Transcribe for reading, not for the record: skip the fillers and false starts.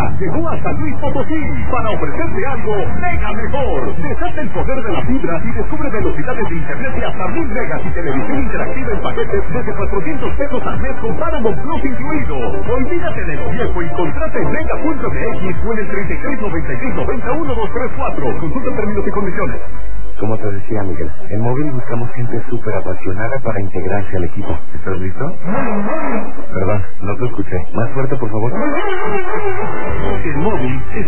llegó a San Luis Potosí para ofrecerte algo mega mejor. Desata el poder de la fibra y descubre velocidades de internet de hasta 1000 megas y televisión interactiva en paquetes desde 400 pesos al mes con Paramount Plus incluido. Olvídate de lo viejo y contrata en mega.mx o en el 3396901234. Consulta términos y condiciones. Como te decía, Miguel, en Móvil buscamos gente súper apasionada para integrarse al equipo. ¿Estás listo? Perdón, no te escuché. Más fuerte, por favor. En Móvil